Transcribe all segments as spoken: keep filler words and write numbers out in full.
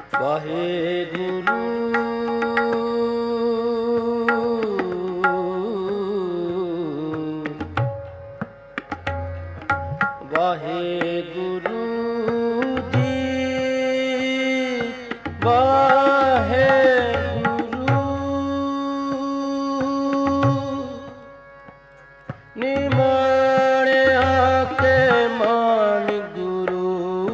ਵਾਹਿਗੁਰੂ ਵਾਹਿਗੁਰੂ ਜੀ ਵਾਹਿਗੁਰੂ ਨਿਮਾਣਿਆ ਕੇ ਮਾਨ ਗੁਰੂ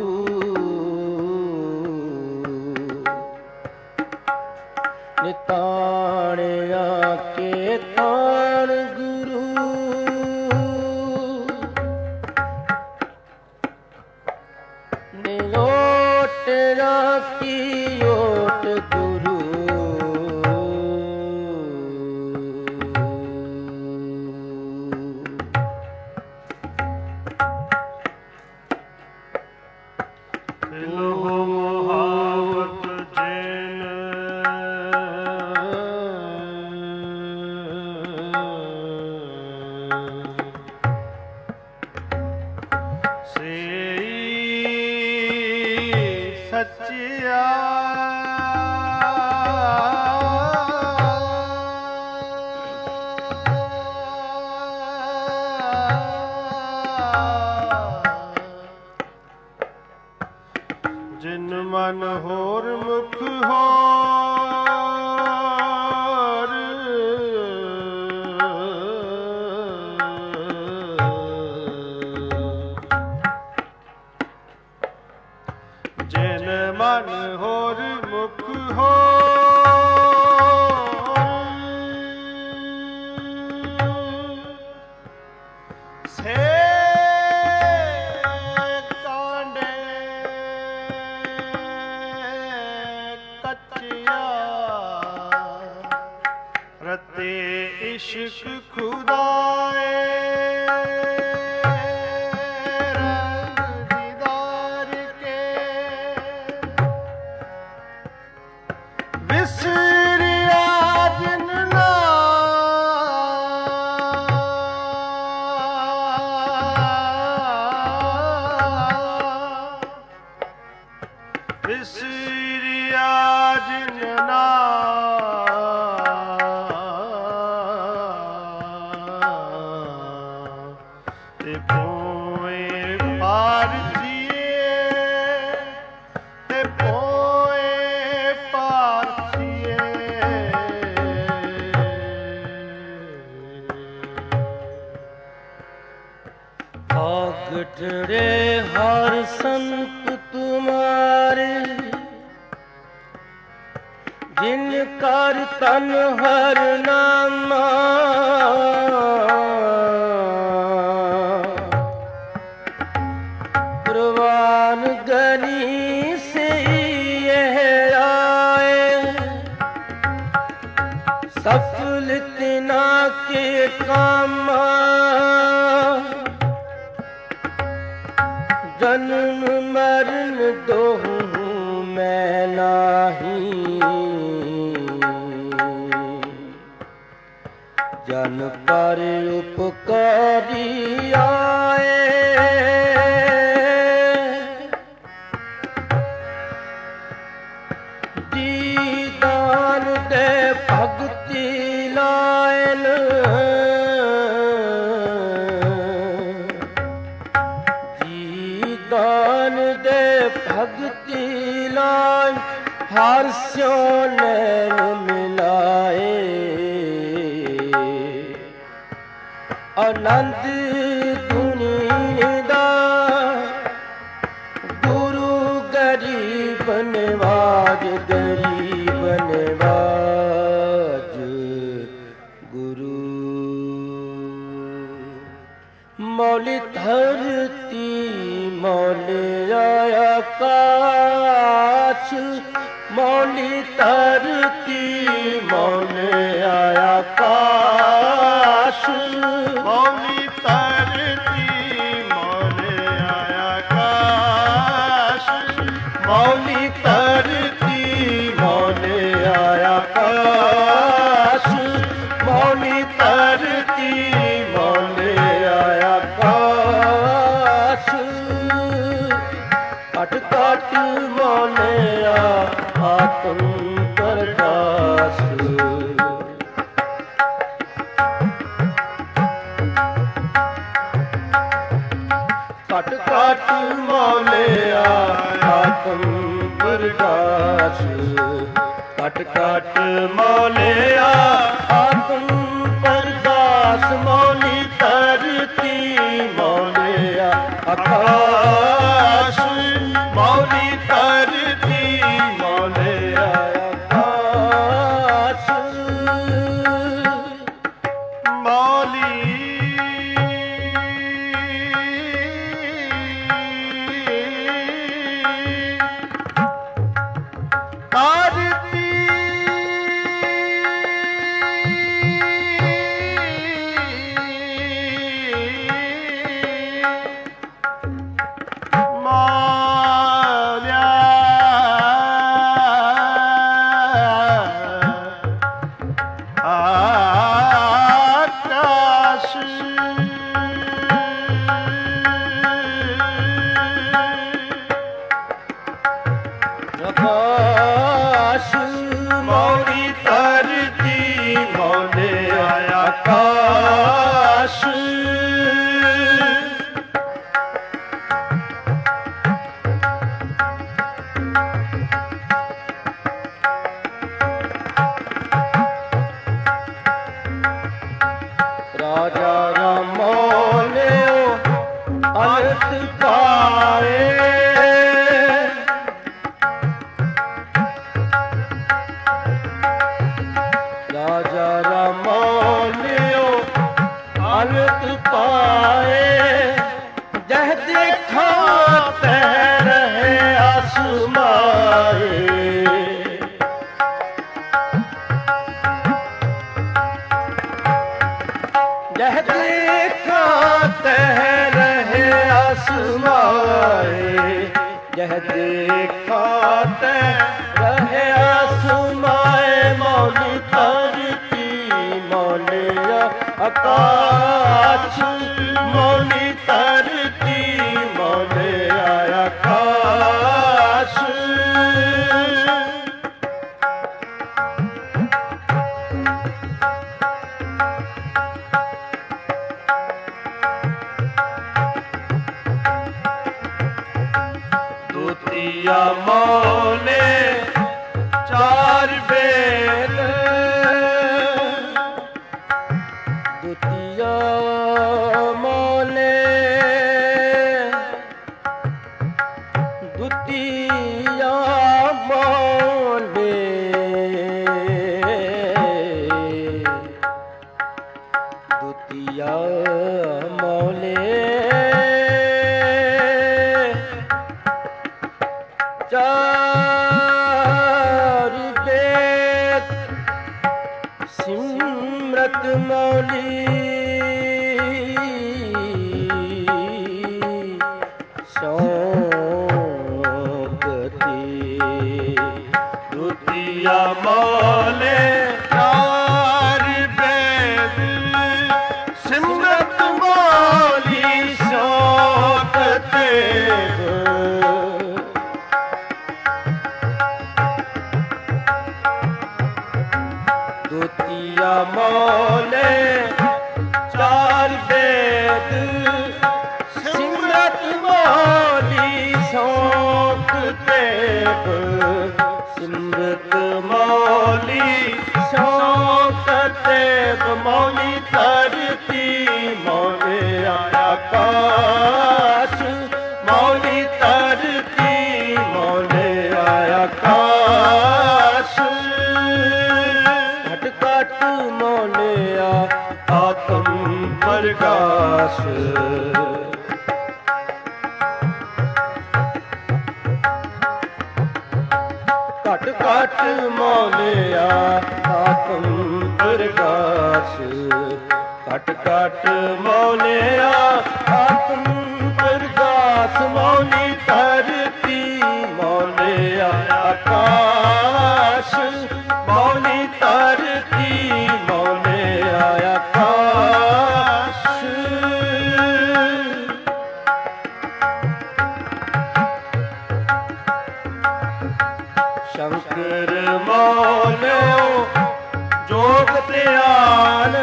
ਨਿਤਾਣਿਆ ਕੇ ਤਾਣ ਗੁਰੂ ਨਿਓਟ ਰਾਖੀ ਓਟ ਗੁਰੂ ਤਿਲਹੁ ਮੁਹਾਵਤ ਜਿਨ ਸੱਚਿਆ ਜਿਨ ਮਨ ਹੋਰ ਮੁਖ ਹੋਰ ਜਿਨ ਮਨ ਹੋਰ ਮੁਖ ਹੋਰ ਸੇ ਕਾਂਡੇ ਕੱਚਿਆ ਰਤੇ ਇਸ਼ਕ ਖੁਦਾਏ ਵਿਸਰਿਆ ਜਿਨ ਨਾ ਵਿਸਰਿਆ ਜਿਨ ਨਾ ਤੇ ਪੋਏ ਪਾਰ ਜੀਏ ਤੇ ਪੋਏ ਪਾਰ ਆਗਟੜੇ ਹਰ ਸੰਤ ਤੁਮਾਰੇ ਜਿਨ ਕਰ ਤਨ ਹਰ ਨਾਮਾ ਪ੍ਰਵਾਨ ਗਨੀ ਸੇ ਇਹ ਆਏ ਸਫਲ ਤਿਨਾ ਕੇ ਕਾਮਾ ਜਨਮ ਮਰਨ ਦੋਹੂੰ ਮੈਂ ਨਾਹੀ ਜਨ ਪਰ ਉਪਕਾਰੀ ਆਏ ਦੀਦਾਨ ਦੇ ਭਗਤੀ ਲਾਇਨ ਦਾਨ ਦੇ ਭਗਤੀ ਲਾਇ ਹਰ ਸਿਉ ਨੈਣ ਮਿਲਾਏ ਆਨੰਦ ਦੁਨੀ ਦਾ ਗੁਰੂ ਗਰੀਬ ਨਿਵਾਜ ਗਰੀਬ ਨਿਵਾਜ ਗੁਰੂ ਮੌਲੀ ਧਰਤੀ ਮੌਲੀ ਆਕਾਸ਼ ਮੌਲੀ ਧਰਤੀ ਮੌਲੀ ਆਕਾਸ਼ ਮੌਲੀ ਧਰਤੀ ਮੌਲੀ ਆਕਾਸ਼ ਮੌਲੀ ਧਰਤੀ ਮੌਲੀ ਆਕਾਸ਼ ਮੌਲੀ ਧਰਤੀ ਮੌਲੀ ਆਕਾਸ਼ ਘਟ ਘਟ ਮੌਲਿਆ ਆਤਮ ਪ੍ਰਕਾਸ਼। ਘਟ ਘਟ ਮੌਲਿਆ ਆਤਮ ਪ੍ਰਕਾਸ਼। ਘਟ ਘਟ ਮੌਲਿਆ ਆਤਮ ਪ੍ਰਕਾਸ਼। ਮੌਲੀ ਧਰਤੀ ਮੌਲਿਆ ਆਕਾਸ਼। ਮੌਲੀ ਧਰਤੀ ਮੌਲਿਆ ਆਕਾਸ਼। ਮੌਲੀ ਆਕਾਸ਼। ਮੌਲੀ ਧਰਤੀ ਮੌਲਿਆ ਆਕਾਸ਼। ਦੁਤੀਆ ਮੌਲੇ ਚਾਰ ਵੇਦ। ਦੁਤੀਆ ਮੌਲੇ ਦੁਤੀਆ ਮੌਲੇ ਦੁਤੀਆ ਮੌਲੇ ਚਾਰ ਵੇਦ ਸਿਮਰਤ ਮੌਲੀ ਦੁਤੀਆ ਮੌਲੇ ਚਾਰ ਵੇਦ ਸਿਮਰਤ ਮੌਲੀ ਸੋਤ ਤੇਗ। ਦੁਤੀਆ ਮੌਲੇ ਚਾਰ ਵੇਦ ਸਿਮਰਤ ਮੌਲੀ ਸੋਤ ਤੇਗ। ਸਿਮਰਤ ਮੌਲੀ ਸੋਤ ਤੇਗ। ਮੌਲੀ ਧਰਤੀ ਮੌਲਿਆ ਆਕਾਸ਼। ਮੌਲੀ ਧਰਤੀ ਮੌਲਿਆ ਆਕਾਸ਼। ਘਟ ਘਟ ਮੌਲਿਆ ਆਤਮ ਪ੍ਰਕਾਸ਼। ਘਟ ਘਟ ਮੌਲਿਆ ਆਤਮ ਪ੍ਰਕਾਸ਼। ਘਟ ਘਟ ਮੌਲਿਆ ਆਤਮ ਪ੍ਰਕਾਸ਼। ਮੌਲੀ ਧਰਤੀ ਮੌਲਿਆ ਆਕਾਸ਼। ਮੌਲੀ ਧਰਤੀ ਮੌਲਿਆ ਆਕਾਸ਼। ਸ਼ੰਕਰ ਮੌਲਿਓ ਜੋਗ ਧਿਆਨ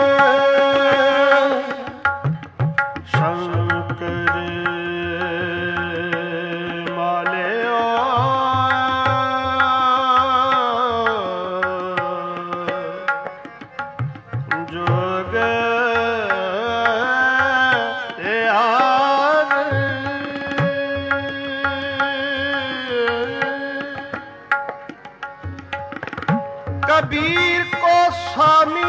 ਸ਼ੰਕਰ ਮਾਲਿਓ ਜੋਗ ਧਿਆਨ ਕਬੀਰ ਕੋ स्वामी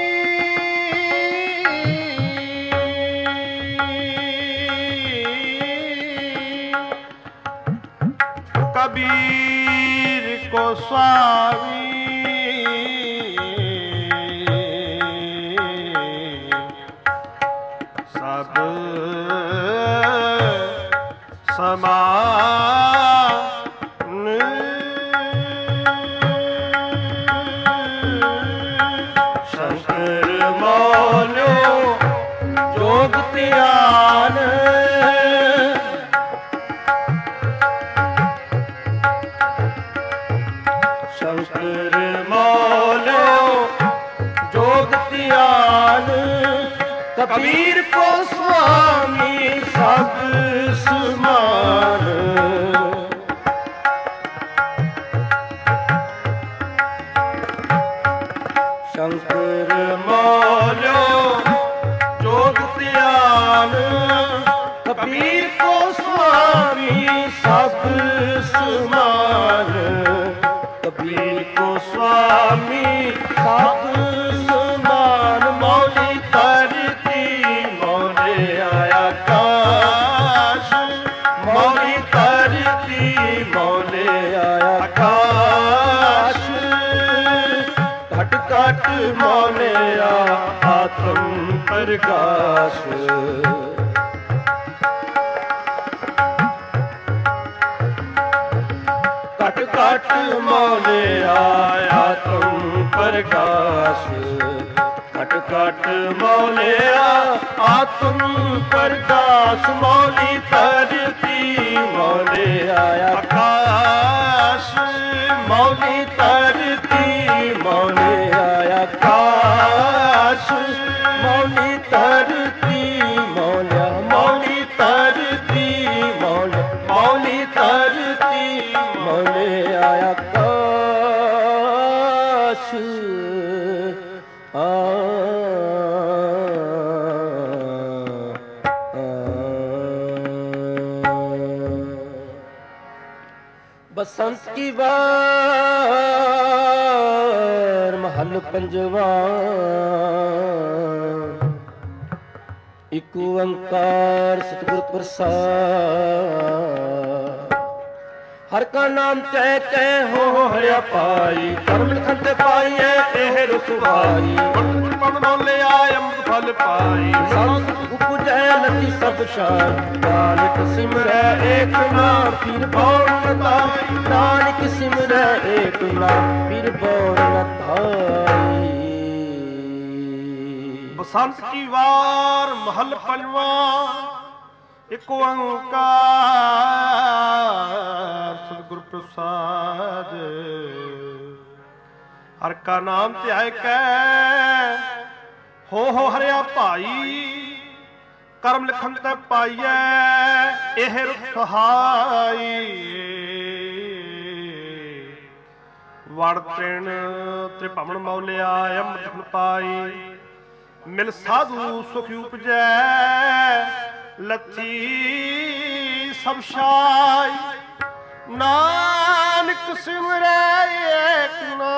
कबीर को स्वामी सब समान ਸ਼ੰਕਰ ਮੌਲਿਓ ਜੋਗ ਧਿਆਨ ਸ਼ੰਕਰ ਮੌਲਿਓ ਜੋਗ ਧਿਆਨ ਕਬੀਰ ਕੋ ਸੁਆਮੀ ਸਭ ਸਮਾਨ ਸ਼ੰਕਰ ਮੌਲਿਓ ਜੋਗ ਧਿਆਨ ਕਬੀਰ ਕੋ ਸੁਆਮੀ ਸਭ ਸਮਾਨ ਕਬੀਰ ਕੋ ਸੁਆਮੀ ਸਭ ਸਮਾਨ ਮੌਲੀ ਧਰਤੀ ਮੌਲੇ ਆਕਾਸ਼ ਮੌਲੀ ਧਰਤੀ ਮੌਲੇ ਆਕਾਸ਼ ਘਟ ਘਟ ਮੌਲਿਆ ਆਤਮ ਪ੍ਰਕਾਸ਼ ਘਟ ਘਟ ਮੌਲਿਆ ਆਤਮ ਪ੍ਰਕਾਸ਼ ਘਟ ਘਟ ਮੌਲਿਆ ਆਤਮ ਪ੍ਰਕਾਸ਼ ਮੌਲੀ ਧਰਤੀ ਮੌਲਿਆ ਆਕਾਸ਼ ਮੌਲੀ ਧਰਤੀ ਮੌਲਿਆ ਆਕਾਸ਼ ਮੌਲੀ ਧਰਤੀ ਮੌਲਿਆ ਮੌਲੀ ਧਰਤੀ ਮੌਲਿਆ ਮੌਲੀ ਧਰਤੀ ਮੌਲਿਆ ਆਕਾਸ਼ ਆ बसंत की बार महल पंजवा एक ओंकार सतगुर प्रसाद हर का नाम तय तय हो हरिया पाई कर्म लिखन ते पाई है एह रसवाई ਪਨ ਮੌਲੇ ਆਇ ਅੰਮ੍ਰਿਤ ਫਲ ਪਾਈ संत उपजै लती सब शान नानक सिमरै एक नाम पीर भौर न ताई नानक सिमरै एक नाम पीर भौर न ताई बसंत की वार महल पंजवा एक ओंकार सतगुर प्रसाद हर का नाम ध्याय कै हो हो हरिया भाई करम लिखन ते पाइए एह सहाई वड़ तृण त्रिभवन मौलिया अमृत फल पाई मिल साधु सुख उपजै लची सब शाई नानक सिमरै एक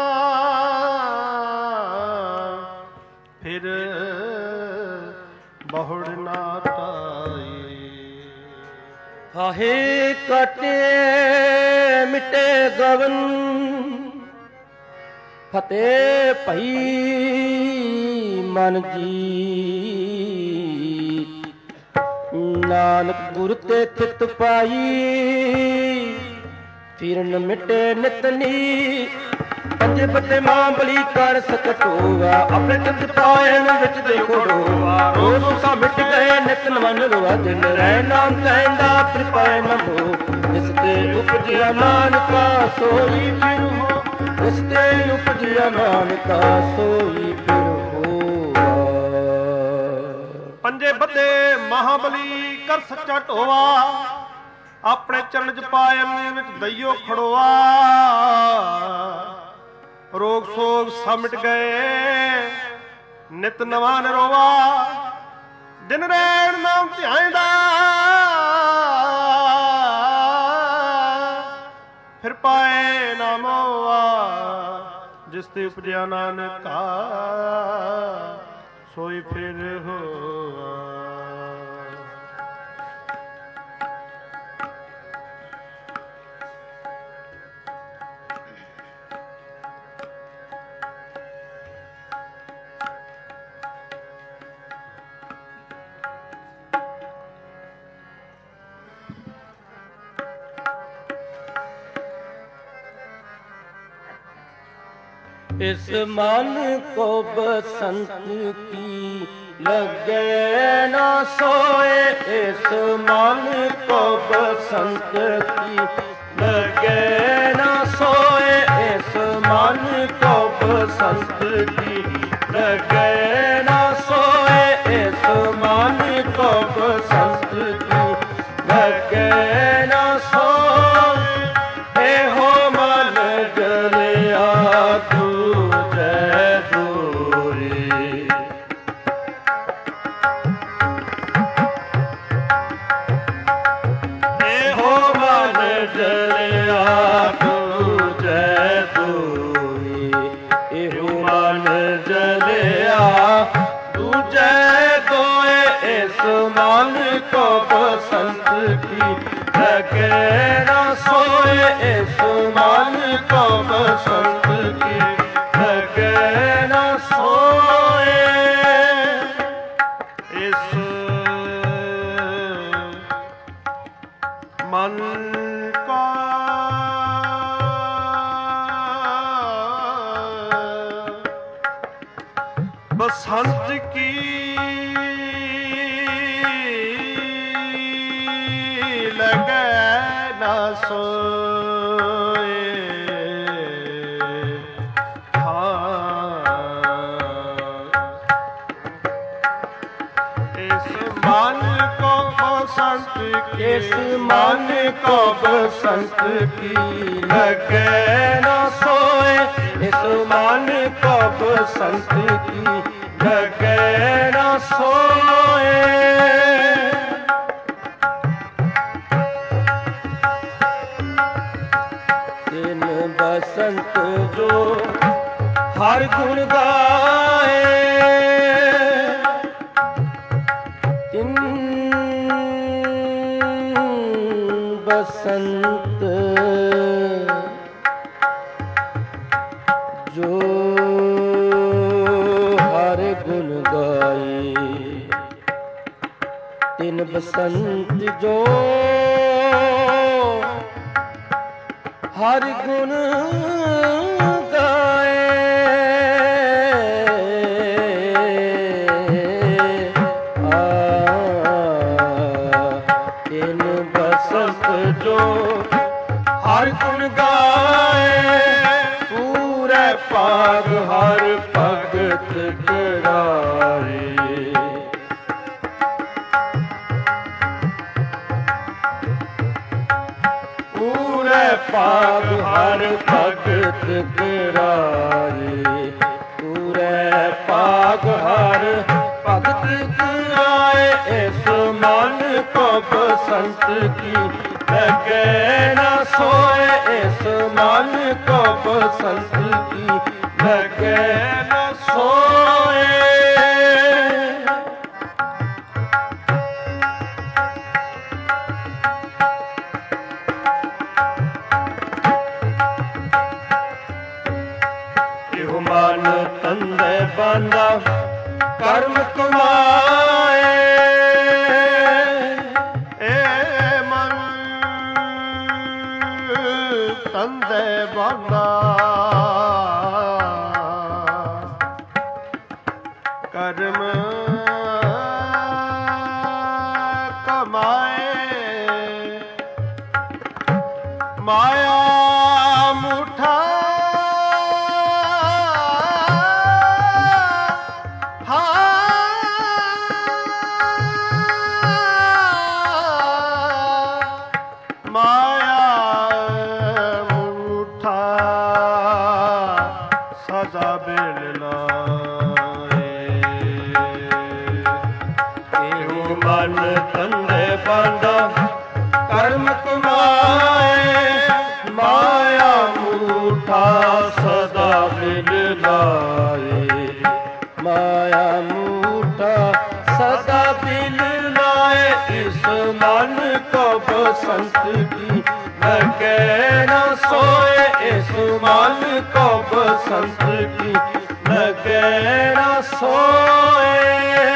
नाम फिर बहुड़ ना ताई फाहे काटे मिटे गवन फतेह भई मन जीत नानक गुर ते चित पाई फिर न मिटे नितनी ਪੰਜੇ ਬੱਤੇ ਮਾਂ ਬਲੀ ਕਰ ਸਕਟੋਵਾ, ਆਪਣੇ ਚੰਦ ਪਾਇਣ ਵਿੱਚ ਦੇਖੋ ਡੋਵਾ। ਰੋਜ਼ ਸੁਸਾ ਮਿਟ ਗਏ ਨਿਤ ਨਵਨ ਰੋਆ, ਦਿਨ ਰਹਿ ਨਾਮ ਕਹਿੰਦਾ ਫਿਰ ਪਾਏ ਮੰਦੋ। ਇਸ ਤੇ ਉਪਜਿਆ ਨਾਨਕਾ ਸੋਈ ਫਿਰ ਹੋ, ਇਸ ਤੇ ਉਪਜਿਆ ਨਾਨਕਾ ਸੋਈ ਫਿਰ ਹੋਆ। ਪੰਜੇ ਬੱਤੇ ਮਹਾਬਲੀ ਕਰ ਸੱਚਾ ਢੋਆ, ਆਪਣੇ ਚਰਨ ਚ ਪਾਇਨ ਵਿੱਚ ਦਈਓ ਖੜੋਆ। ਰੋਗ ਸੋਗ ਸਮਟ ਗਏ ਨਿਤ ਨਵਾਂ ਨਰੋਆ, ਦਿਨ ਰੈਣ ਨਾਮ ਧਿਆਇਂਦਾ ਫਿਰ ਪਾਏ ਨਾਮ ਹੋਆ। ਜਿਸ ਤੇ ਉਪਜਿਆ ਨਾਨਕਾ ਸੋਈ ਫਿਰ ਹੋਆ। इस मन को बसंत की लगे ना सोए, इस मन को बसंत की लगे ना सोए, इस मन को बसंत की लगे ना सोए, इस मन को बसंत की लगे ना सोए। हे हो मन जलिया लगे ना सोए, इस मन को बसंत की लगे ना सोए। इस मन का बसंत की लगे ना सोए। हाँ इस मन को बसंत की, इस मन को बसंत की लगे ना सोए, इस मन को बसंत की लगे ना सोए। बसंत जो हर गुण गाए, तिन बसंत जो हर गुण गाए, तिन बसंत जो हर गुण गाए। इन बसंत जो हर गुण गाए, पूरे पाग हर भगत कराए। पाग हर भगत कराए, पूरे पाग हर भगत कराए। इस मन को बसंत की लगे ना सोए, इस मन को बसंत की लगे ना सोए। मन तंदे बांधा कर्म कमाए, ए मन तंदे बांधा ਸਦਾ ਬਿਲ ਲਾਏ। ਇਹੋ ਮਨ ਤੰਦੇ ਪਾਂਡਾ ਕਰਮ ਕਮਾਏ, ਮਾਇਆ ਮੂਠਾ ਸਦਾ ਬਿਲ ਲਾਏ। ਮਾਇਆ ਮੂਠਾ ਸਦਾ ਬਿਲ ਲਾਏ, ਇਸ ਮਨ ਕੋ ਬਸੰਤ ਕੀ ਲਗੇ ਨਾ ਸੋਏ। ਇਸ ਮਨ ਕੋ ਬਸੰਤ ਕੀ ਲਗੇ ਨਾ ਸੋਏ।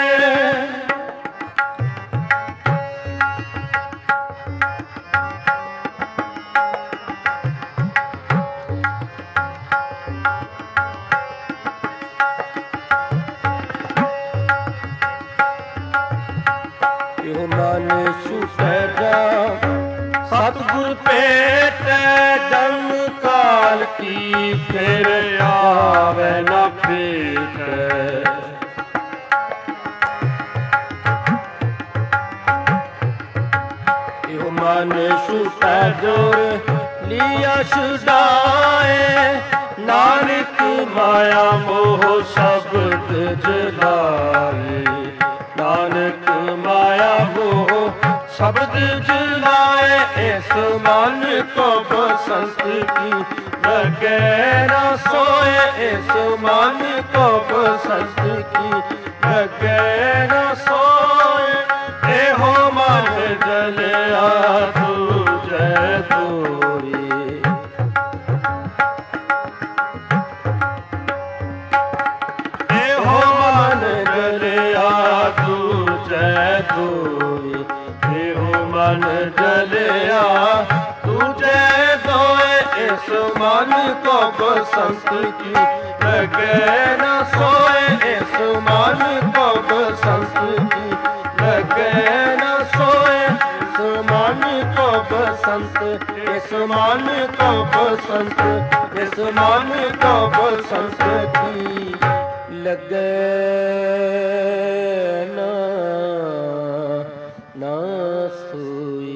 ਮਨ ਛੁਟੈ ਜਾ ਸਤਿਗੁਰ ਭੇਟੈ, ਜਨਮ ਕਾਲ ਕੀ ਫਿਰ ਆਵੈ ਨਾ ਭੇਟੈ। ਇਹੋ ਮਨ ਛੁਟੈ ਜੋਰ ਲਿਆ ਛੁਡਾਏ, ਨਾਨਕ ਮਾਇਆ ਮੋਹ ਸ਼ਬਦ ਜਲਾਏ। ਨਾਨਕ ਮਾਇਆ ਮੋਹ ਸ਼ਬਦ ਜਲਾਏ, ਇਸ ਮਨ ਕੋ ਬਸੰਤ ਕੀ ਲਗੇ ਨਾ ਸੋਏ। ਇਸ ਮਨ ਕੋ ਬਸੰਤ ਕੀ ਲਗੇ ਨਾ ਸੋਏ। ਇਹੋ ਮਨ ਜਲਿਆ ਦੂਜੈ ਦੂਰੀ। ਇਹੋ ਮਨ ਜਲਿਆ ਦੂਜੈ ਦੂਰੀ। ਇਹੋ ਮਨ ਜਲਿਆ ਦੂਜੈ ਦੋਏ, ਇਸ ਮਨ ਕੋ ਬਸੰਤ ਕੀ ਲਗੇ ਨਾ ਸੋਏ। ਇਸ ਮਨ ਕੋ ਬਸੰਤ ਕੀ ਲਗੇ ਨਾ ਸੋਏ। ਇਸ ਮਨ ਕੋ ਬਸੰਤ, ਇਸ ਮਨ ਕੋ ਬਸੰਤ, ਇਸ ਮਨ ਕੋ ਬਸੰਤ ਕੀ ਲਗੇ ਨਾ ਨਾ ਸੋਈ।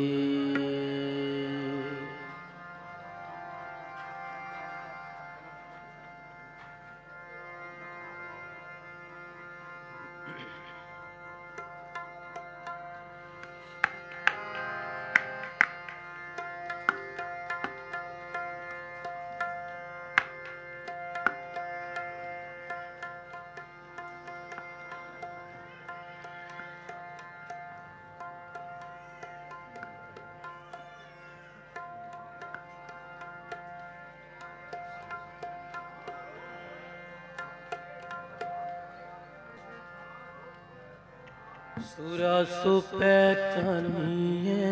ਸੂਰਾ ਸੋ ਪਹਿਚਾਨੀਏ,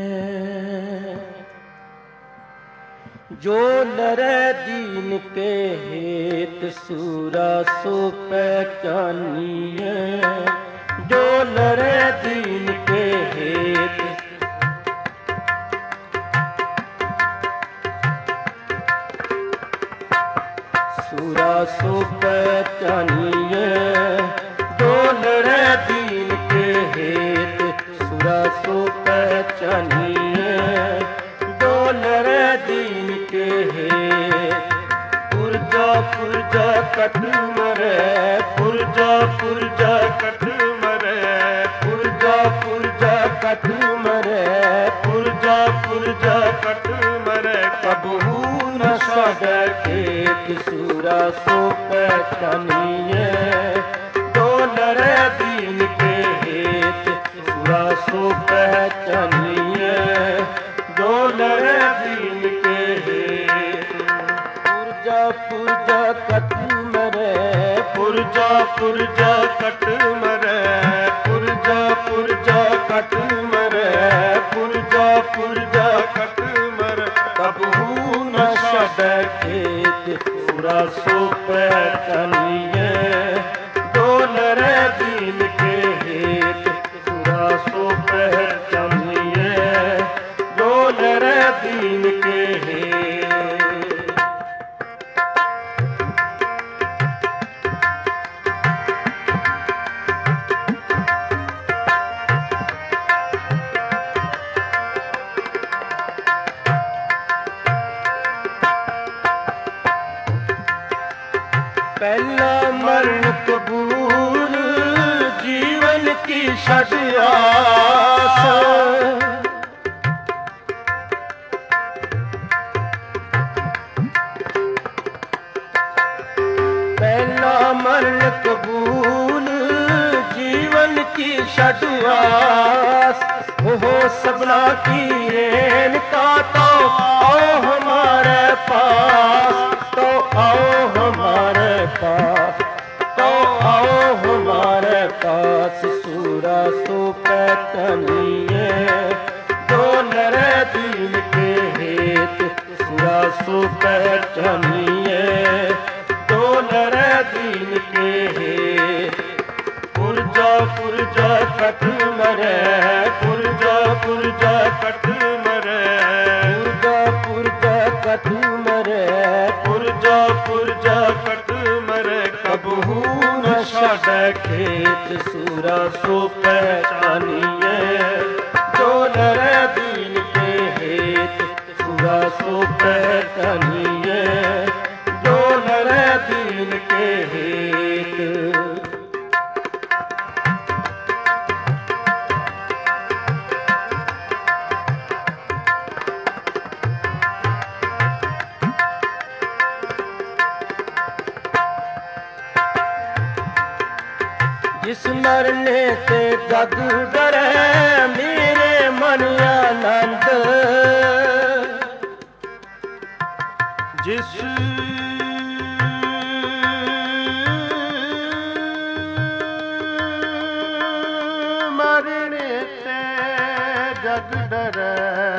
ਜੋ ਨਰੈ ਦੀਨ ਕੇ ਹੇਤ। ਸੂਰਾ ਸੋ ਪਹਿਚਾਨੀਏ, ਜੋ ਨਰੈ ਦੀਨ ਕੇ ਹੇਤ। ਸੂਰਾ ਸੋ ਪਹਿਚਾਨੀਏ, ਜੋ ਨਰੈ ਦੀਨ ਕੇ ਹੇਤ। ਸੂਰਾ ਸੋ ਪਹਿਚਾਨੀਏ, ਜੋ ਨਰੈ ਦੀਨ ਕੇ ਹੇਤ। ਪੁਰਜਾ ਪੁਰਜਾ ਕਟ ਮਰੈ, ਪੁਰਜਾ ਪੁਰਜਾ ਕਟ ਮਰੈ। ਪੁਰਜਾ ਪੁਰਜਾ ਕਟ ਮਰੈ, ਪੁਰਜਾ ਪੁਰਜਾ ਕਟ ਮਰੈ। ਕਬਹੂ ਨ ਛਾਡੈ ਖੇਤ। ਸੂਰਾ ਸੋ ਪਹਿਚਾਨੀਏ, ਜੋ ਨਰੈ ਦੀਨ ਕੇ ਹੇਤ। ਸੂਰਾ ਸੋ ਪਹਿਚਾਨੀਏ, ਜੋ ਨਰੈ ਦੀਨ ਕੇ ਹੇਤ। ਪੁਰਜਾ ਪੁਰਜਾ ਕਟ ਮਰੈ, ਪੁਰਜਾ ਪੁਰਜਾ ਕਟ ਮਰੈ। ਪੁਰਜਾ ਪੁਰਜਾ ਕਟ ਮਰੈ, ਪੁਰਜਾ ਪੁਰਜਾ ਕਟ ਮਰੈ। ਕਬਹੂ ਨ ਛਾਡੈ ਖੇਤ। ਸੂਰਾ ਸੋ ਪਹਿਚਾਨੀਏ, ਜੋ ਨਰੈ ਦੀਨ ਕੇ ਹੇਤ। ਸੂਰਾ ਸੋ ਪਹਿਚਾਨੀਏ, ਜੋ ਨਰੈ ਦੀਨ ਕੇ ਹੇਤ। पहला मरण कबूल जीवन की छठ आस। पहला मरण कबूल जीवन की छठ आस। हो सबना की रेन का तो आओ हमारे पास, तो आओ हमारे पास, तो आओ हमारे पास। सूरा सो पैतनिए जो नर दीन के हेत, सूरा सो पैतनिए जो नर दीन के हेत। पुरजा पुरजा कट मरे, पुरजा पुरजा कट मरे, पुरजा पुरजा कट मरे, पुरजा पुरजा कट मरे। कबहू न छाड़े खेत सूरा सो पहचानिए जो नर दीन के हेत, सूरा सो पहचानिए जो नर दीन के हेत। जिस मरने ते जग डरे मेरे मन आनंद, जिस मरने ते जग डरे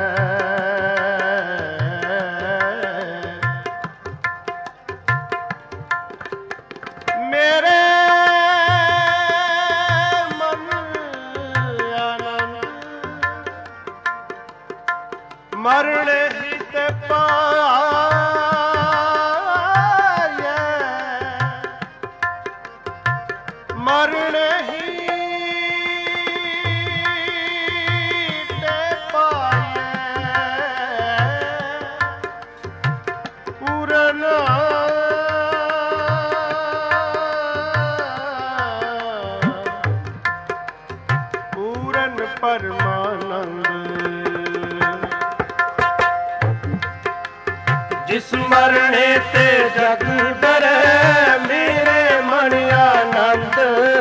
मेरे मरण ही ते पाए, मरण ही ते पाए। पूरन पूरन परमानंद। जिस मरने ते जग डरे मेरे मन आनंद,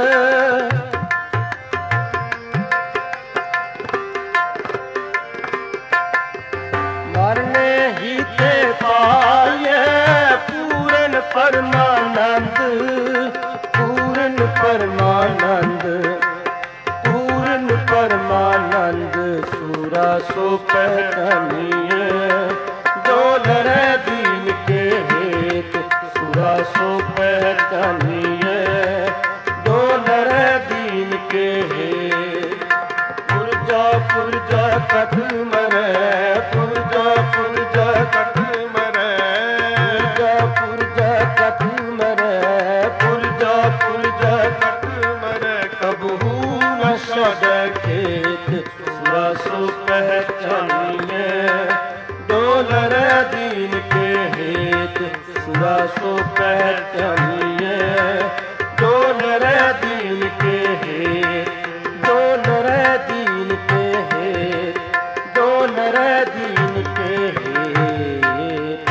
मरने ही ते पाए पूरन परमानंद, पूरन परमानंद, पूरन परमानंद। सूरा सो पहचानिए जो नर दीन के हेत, सूरा सो पहचानिए जो नर दीन के हेत। पुरजा पुरजा कट मरे, पुरजा पुरजा कट मरे, पुरजा पुरजा कट मरे, पुरजा पुरजा कट मरे। कबहू न छाड़े खेत सूरा सो पहचानिए जो नर दीन के हेत, सूरा सो पहचानिए जो नर दीन के हेत, जो नर दीन के हेत, जो नर दीन के हेत।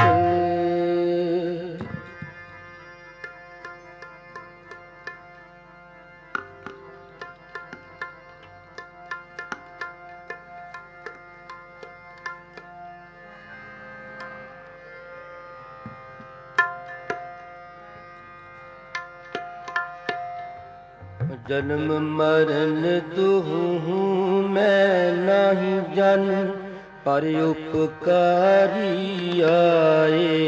जन्म मरण दुहूँ मैं नाही जन, पर उपकारी आए।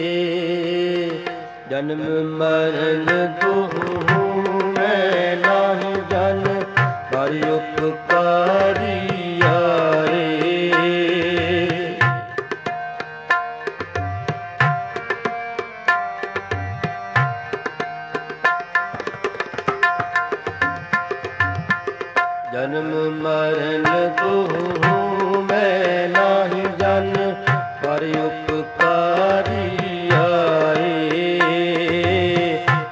जन्म मरण दुहूँ मैं नाही जन, पर उपकारी आए। जन्म मरण दुहूँ मैं नाही जन, पर उपकारी आए।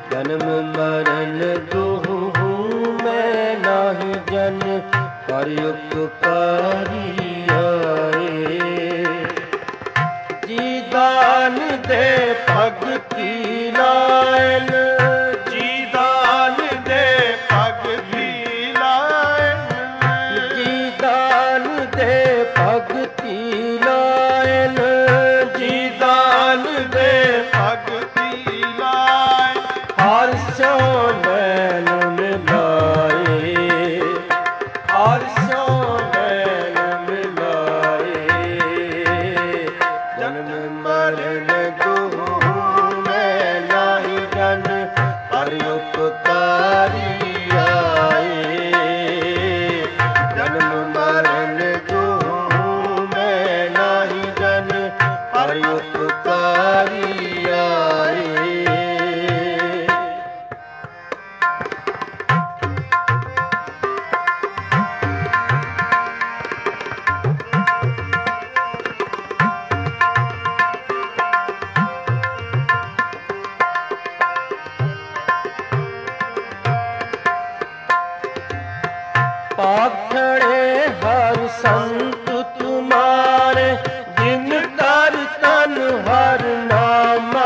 पाखड़े हर संत तुम्हारे, जिन कर तन हर नामा।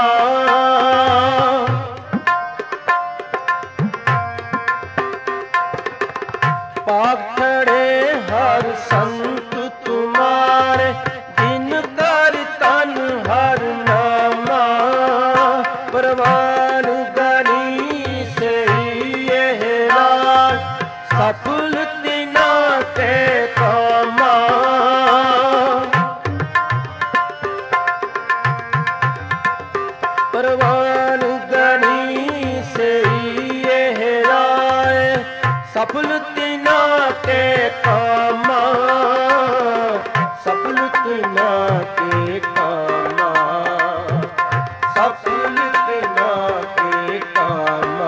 पाखड़े हर संत तुम्हारे, जिन कर तन हर नामा। परवान गनी से ये राज, सफल तिना के कामा। परवान गनी से ये राय, सफल तिना के कामा। सफल तिना के कामा, सफल तिना के कामा।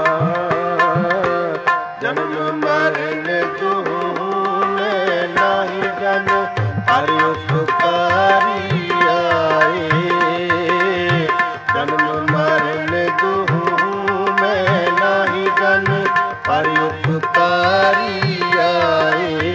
जन्म मरण दुने नाही जन, हर उपकारी आए। जन्म मरण दुने नाही जन, हर उपकारी आए।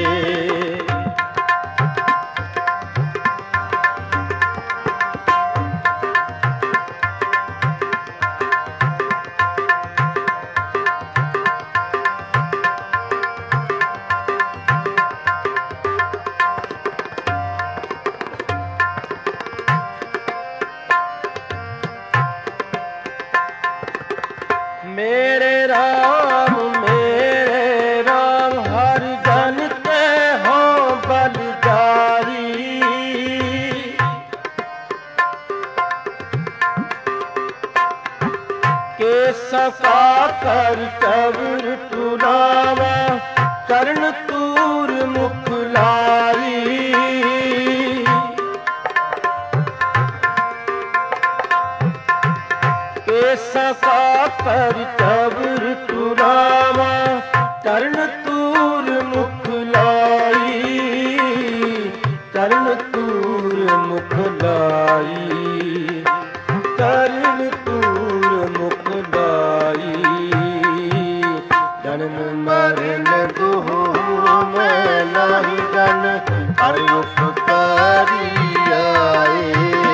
मेरे राम मेरे राम, हर जन ते हो बलिदारी। के सफा कर चवर टुलावा, चरण तूर मुख लारी। के सफा पर चवर टुलावा, चरण तूर मुख लाई। चरण तूर मुख लाई, चरण तूर मुख लाई। जन्म मरण दुहु में नाही जन, हर उपकारी आए।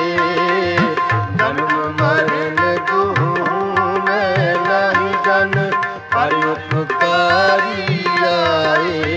जन्म मरण हर उपकारी आए।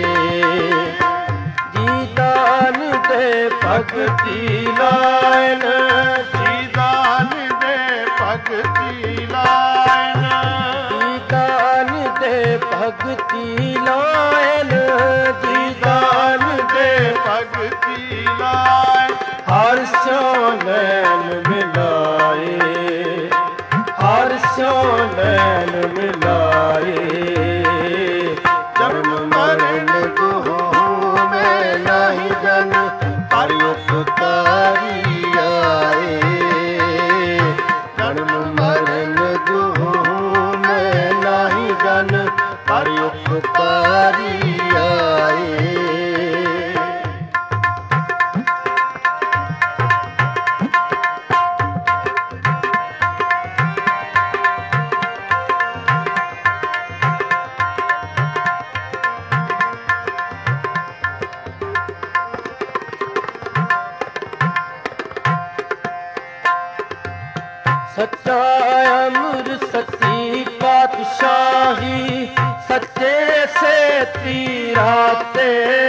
जी दान दे भगति लायन, ਜੀ ਦਾਨ ਦੇ ਭਗਤੀ ਲਾਇਨ। जी दान दे भगति लायन। जी दान दे ਭਗਤੀ ਲਾਇਨ। हर सो नैन मिलाए, हर सो नैन मिलाए। जन्म मरण दुहु में नाही जन, हर उपकारी आए। जन्म मरण दुहु में नाही जन, हर उपकारी आए। सच्चा अमर सच्ची पातशाही, सच्चे से तीराते।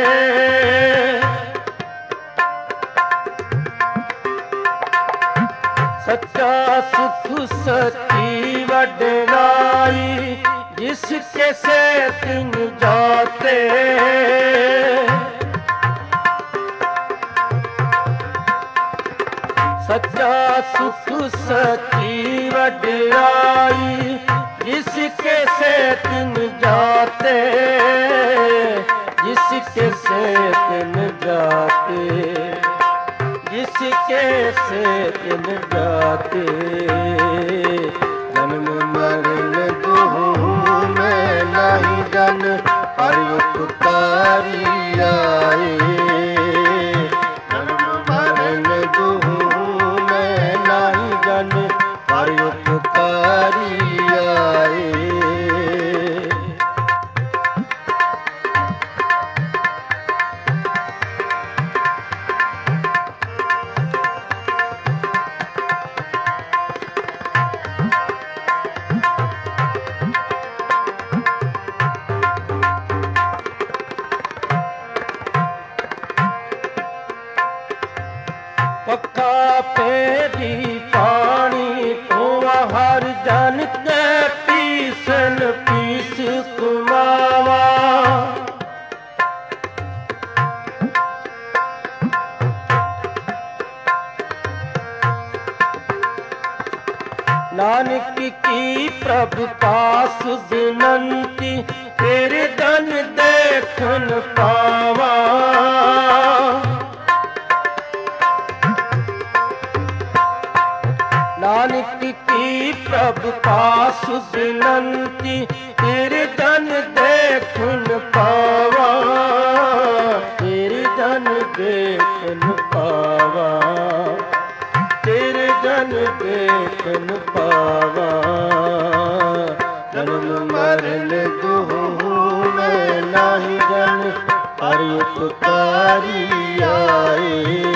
सच्चा सुख सच्ची वडलाई, जिसके से तिन जाते। सच्चा सुख सच्ची वडलाई, जिसके से तिन जाते। जिसके से तिन जाते, जिसके से तिन जाते। जन्म मरण दुहु में नाही जन, हर उपकारी आए। जन्म मरण दुहु में नाही जन, हर उपकारी आए। नानक की प्रभु पास विनंती, तेरे दन देखन पावा। नानक की प्रभु पास विनंती, तेरे दन देखन पावा, तेरे दन देखन पावा, तेरे दन देखन पावा। जन्म मरण दुहु में नाही जन, अर उपकारी आए।